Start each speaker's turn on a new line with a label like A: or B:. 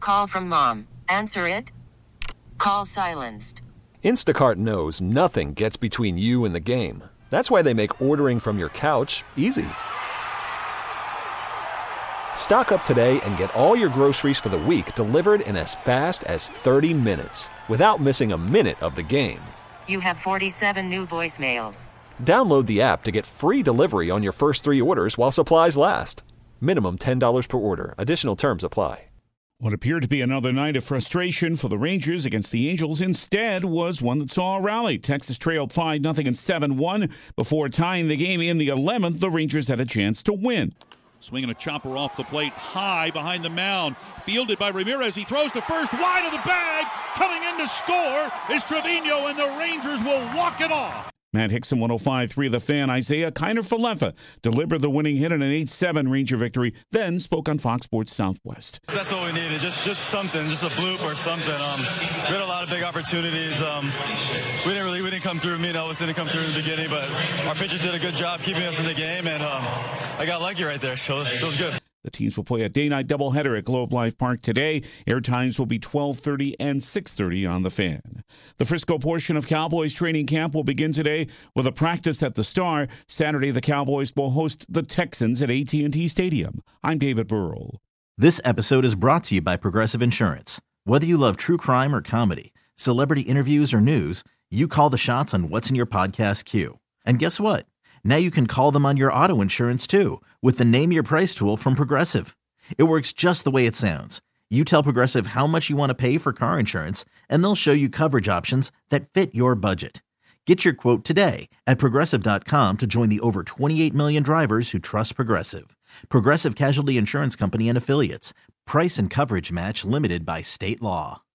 A: call from mom. Answer it. Call silenced.
B: Instacart knows nothing gets between you and the game. That's why they make ordering from your couch easy. Stock up today and get all your groceries for the week delivered in as fast as 30 minutes without missing a minute of the game.
A: You have 47 new voicemails.
B: Download the app to get free delivery on your first 3 orders while supplies last. Minimum $10 per order. Additional terms apply.
C: What appeared to be another night of frustration for the Rangers against the Angels instead was one that saw a rally. Texas trailed 5-0 and 7-1 before tying the game in the 11th. The Rangers had a chance to win.
D: Swinging a chopper off the plate, high behind the mound. Fielded by Ramirez. He throws to first, wide of the bag. Coming in to score is Trevino, and the Rangers will walk it off.
C: Matt Hickson, 105.3 of The Fan. Isaiah Kiner-Falefa delivered the winning hit in an 8-7 Ranger victory, then spoke on Fox Sports Southwest.
E: That's what we needed, just something, just a bloop or something. We had a lot of big opportunities. We didn't come through. Me and Elvis didn't come through in the beginning, but our pitchers did a good job keeping us in the game, and I got lucky right there, so it was good.
C: The teams will play a day-night doubleheader at Globe Life Park today. Air times will be 12:30 and 6:30 on The Fan. The Frisco portion of Cowboys training camp will begin today with a practice at the Star. Saturday, the Cowboys will host the Texans at AT&T Stadium. I'm David Burrell.
F: This episode is brought to you by Progressive Insurance. Whether you love true crime or comedy, celebrity interviews or news, you call the shots on what's in your podcast queue. And guess what? Now you can call them on your auto insurance too with the Name Your Price tool from Progressive. It works just the way it sounds. You tell Progressive how much you want to pay for car insurance, and they'll show you coverage options that fit your budget. Get your quote today at Progressive.com to join the over 28 million drivers who trust Progressive. Progressive Casualty Insurance Company and Affiliates. Price and coverage match limited by state law.